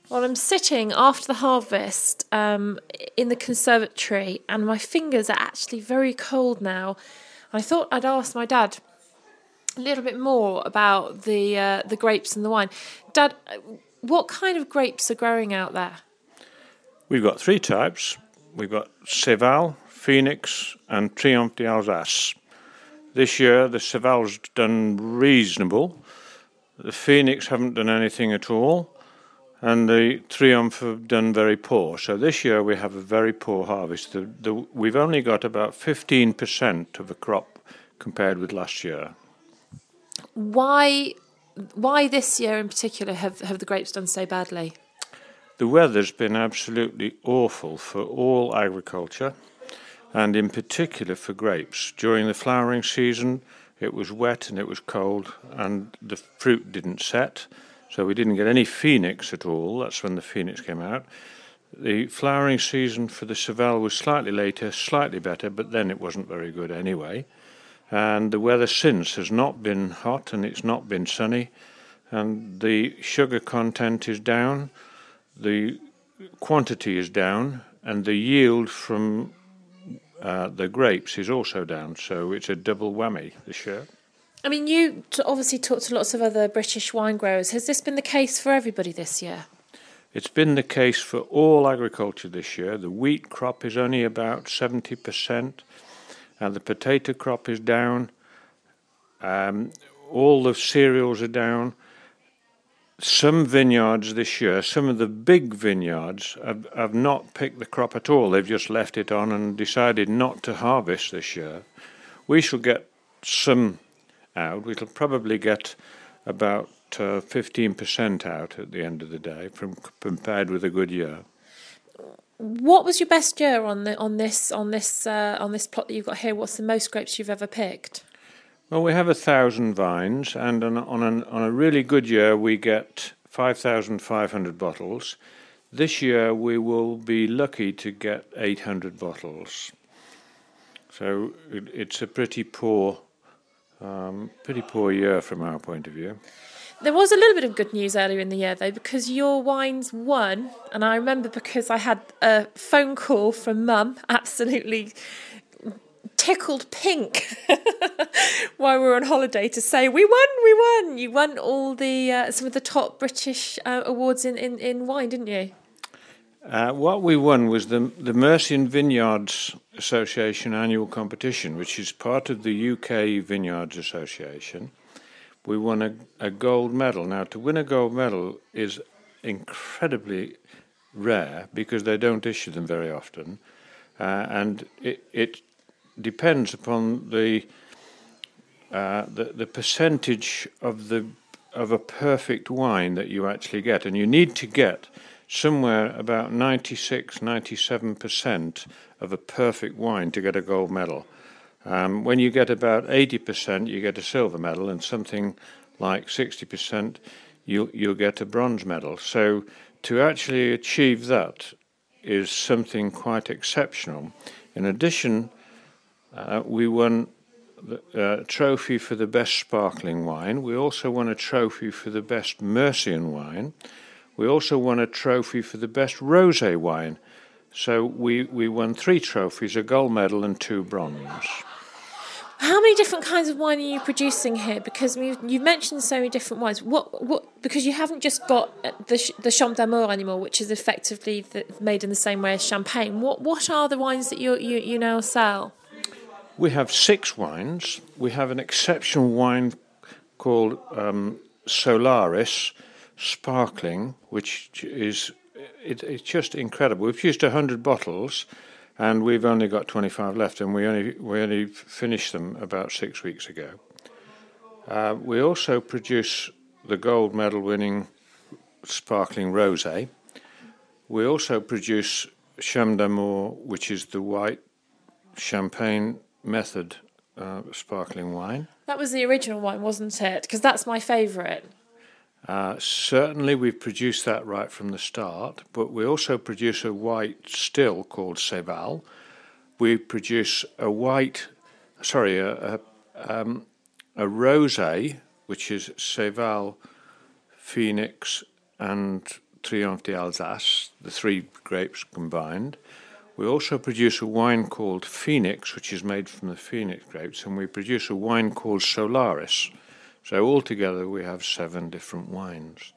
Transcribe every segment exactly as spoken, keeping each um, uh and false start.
Well, I'm sitting after the harvest um, in the conservatory, and my fingers are actually very cold now. I thought I'd ask my dad a little bit more about the uh, the grapes and the wine. Dad, what kind of grapes are growing out there? We've got three types. We've got Céval, Phoenix, and Triomphe d'Alsace. This year, the Céval's done reasonable. The Phoenix haven't done anything at all. And the Triomphe have done very poor. So this year we have a very poor harvest. The, the, we've only got about fifteen percent of the crop compared with last year. Why, why this year in particular have, have the grapes done so badly? The weather's been absolutely awful for all agriculture, and in particular for grapes. During the flowering season, it was wet and it was cold, and the fruit didn't set. So we didn't get any Phoenix at all. That's when the Phoenix came out. The flowering season for the Céval was slightly later, slightly better, but then it wasn't very good anyway. And the weather since has not been hot and it's not been sunny. And the sugar content is down, the quantity is down, and the yield from uh, the grapes is also down. So it's a double whammy this year. I mean, you obviously talked to lots of other British wine growers. Has this been the case for everybody this year? It's been the case for all agriculture this year. The wheat crop is only about seventy percent, and the potato crop is down. Um, all the cereals are down. Some vineyards this year, some of the big vineyards, have, have not picked the crop at all. They've just left it on and decided not to harvest this year. We shall get some out. We'll probably get about uh, fifteen percent out at the end of the day, from compared with a good year. What was your best year on the on this on this uh, on this plot that you've got here? What's the most grapes you've ever picked? Well, we have a thousand vines, and on on, an, on a really good year we get five thousand five hundred bottles. This year we will be lucky to get eight hundred bottles. So it, it's a pretty poor. Um, pretty poor year from our point of view. There was a little bit of good news earlier in the year, though, because your wines won. And I remember because I had a phone call from Mum, absolutely tickled pink, while we were on holiday, to say, we won, we won. You won all the uh, some of the top British uh, awards in, in, in wine, didn't you? Uh, what we won was the the Mercian Vineyards Association annual competition, which is part of the U K Vineyards Association. We won a, a gold medal. Now, to win a gold medal is incredibly rare because they don't issue them very often, uh, and it, it depends upon the, uh, the the percentage of the of a perfect wine that you actually get, and you need to get somewhere about ninety-six, ninety-seven percent of a perfect wine to get a gold medal. Um, when you get about eighty percent, you get a silver medal, and something like sixty percent, you, you'll get a bronze medal. So to actually achieve that is something quite exceptional. In addition, uh, we won a uh, trophy for the best sparkling wine. We also won a trophy for the best Mercian wine. We also won a trophy for the best rosé wine. So we, we won three trophies, a gold medal and two bronze. How many different kinds of wine are you producing here? Because we've, you've mentioned so many different wines. What what? Because you haven't just got the the Champ d'Amour anymore, which is effectively the, made in the same way as champagne. What what are the wines that you you, you now sell? We have six wines. We have an exceptional wine called um, Solaris Sparkling, which is it, it's just incredible. We've used a hundred bottles, and we've only got twenty-five left, and we only we only finished them about six weeks ago. Uh, we also produce the gold medal winning sparkling rosé. We also produce Champ d'Amour, which is the white champagne method uh, sparkling wine. That was the original wine, wasn't it? Because that's my favourite. Uh, certainly we've produced that right from the start, but we also produce a white still called Céval. We produce a white, sorry, a, a, um, a rosé, which is Céval, Phoenix and Triomphe d'Alsace, the three grapes combined. We also produce a wine called Phoenix, which is made from the Phoenix grapes, and we produce a wine called Solaris. So altogether we have seven different wines.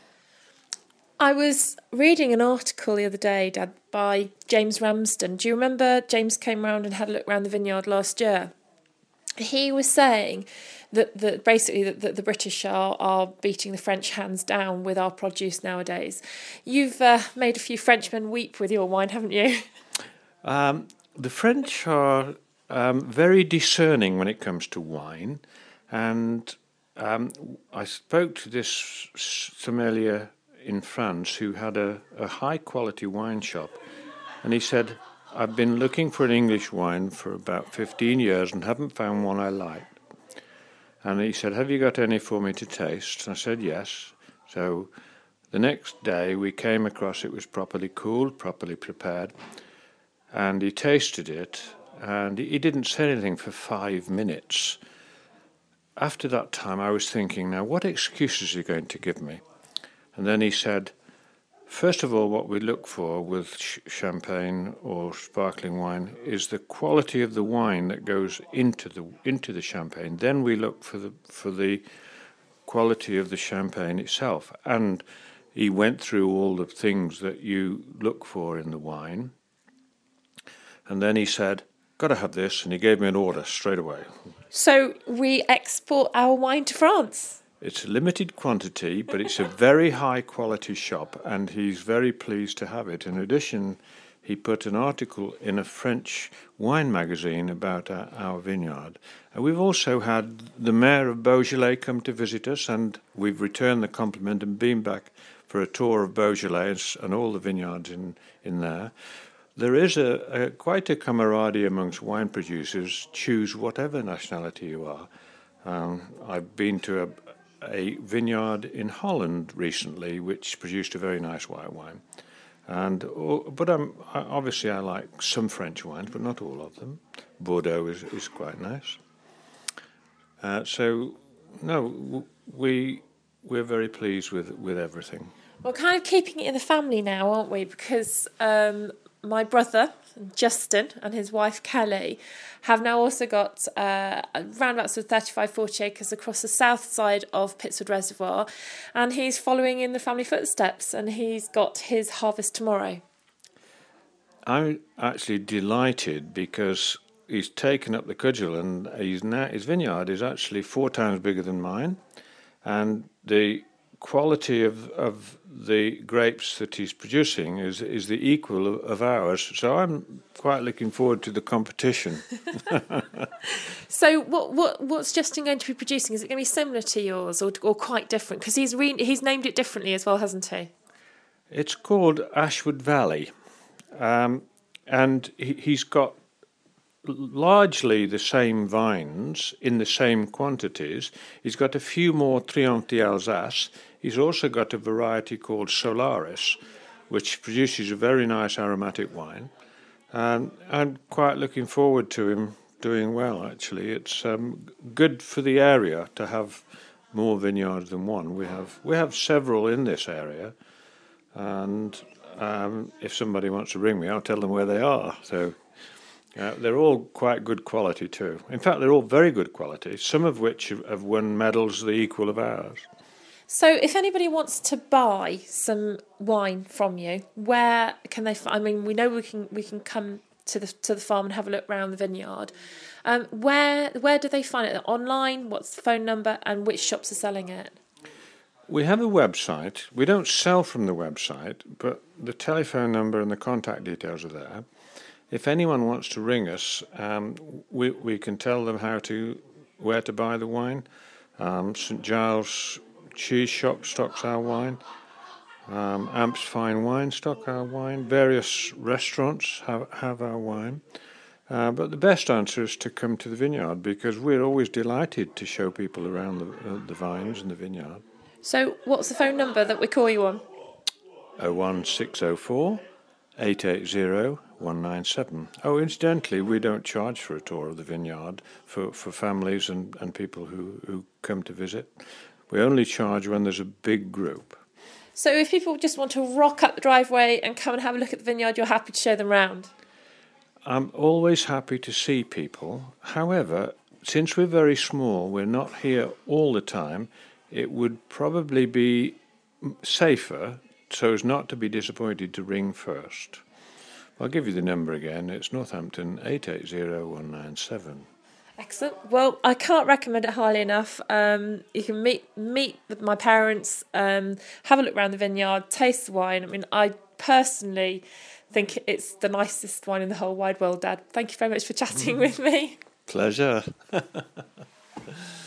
I was reading an article the other day, Dad, by James Ramsden. Do you remember James came round and had a look around the vineyard last year? He was saying that, that basically that, that the British are, are beating the French hands down with our produce nowadays. You've uh, made a few Frenchmen weep with your wine, haven't you? Um, the French are um, very discerning when it comes to wine, and um, I spoke to this sommelier in France who had a, a high-quality wine shop, and he said, I've been looking for an English wine for about fifteen years and haven't found one I liked. And he said, have you got any for me to taste? And I said, yes. So the next day we came across it was properly cooled, properly prepared, and he tasted it, and he didn't say anything for five minutes. After that time, I was thinking, now, what excuse is he going to give me? And then he said, first of all, what we look for with ch- champagne or sparkling wine is the quality of the wine that goes into the into the champagne. Then we look for the for the quality of the champagne itself. And he went through all the things that you look for in the wine. And then he said, got to have this, and he gave me an order straight away. So we export our wine to France? It's a limited quantity, but it's a very high-quality shop, and he's very pleased to have it. In addition, he put an article in a French wine magazine about our, our vineyard. And we've also had the mayor of Beaujolais come to visit us, and we've returned the compliment and been back for a tour of Beaujolais and all the vineyards in, in there. There is a, a quite a camaraderie amongst wine producers. Choose whatever nationality you are. Um, I've been to a, a vineyard in Holland recently, which produced a very nice white wine. And but I'm, obviously I like some French wines, but not all of them. Bordeaux is, is quite nice. Uh, so no, we we're very pleased with with everything. We're kind of keeping it in the family now, aren't we? Because um, my brother, Justin, and his wife, Kelly, have now also got uh, around about sort of thirty-five, forty acres across the south side of Pitswood Reservoir. And he's following in the family footsteps, and he's got his harvest tomorrow. I'm actually delighted because he's taken up the cudgel, and he's now, his vineyard is actually four times bigger than mine. And the quality of, of the grapes that he's producing is is the equal of, of ours. So I'm quite looking forward to the competition. So what what what's Justin going to be producing? Is it going to be similar to yours or or quite different? Because he's re- he's named it differently as well, hasn't he? It's called Ashwood Valley, um, and he, he's got largely the same vines in the same quantities. He's got a few more Triomphe d'Alsace. He's also got a variety called Solaris, which produces a very nice aromatic wine. And I'm quite looking forward to him doing well, actually. It's um, good for the area to have more vineyards than one. We have we have several in this area, and um, if somebody wants to ring me, I'll tell them where they are. So uh, they're all quite good quality too. In fact, they're all very good quality, some of which have, have won medals the equal of ours. So if anybody wants to buy some wine from you, where can they find? I mean, we know we can we can come to the to the farm and have a look around the vineyard. Um, where where do they find it? Online? What's the phone number? And which shops are selling it? We have a website. We don't sell from the website, but the telephone number and the contact details are there. If anyone wants to ring us, um, we we can tell them how to where to buy the wine. Um, Saint Giles Cheese Shop stocks our wine. Um, Amps Fine Wine stock our wine. Various restaurants have have our wine. Uh, but the best answer is to come to the vineyard, because we're always delighted to show people around the, uh, the vines and the vineyard. So what's the phone number that we call you on? oh one six oh four, eight eight zero, one nine seven. Oh, incidentally, we don't charge for a tour of the vineyard for, for families and, and people who, who come to visit. We only charge when there's a big group. So if people just want to rock up the driveway and come and have a look at the vineyard, you're happy to show them around? I'm always happy to see people. However, since we're very small, we're not here all the time, it would probably be safer, so as not to be disappointed, to ring first. I'll give you the number again. It's Northampton eight eight zero one nine seven. Excellent. Well, I can't recommend it highly enough. Um, you can meet meet with my parents, um, have a look around the vineyard, taste the wine. I mean, I personally think it's the nicest wine in the whole wide world, Dad. Thank you very much for chatting with me. Pleasure.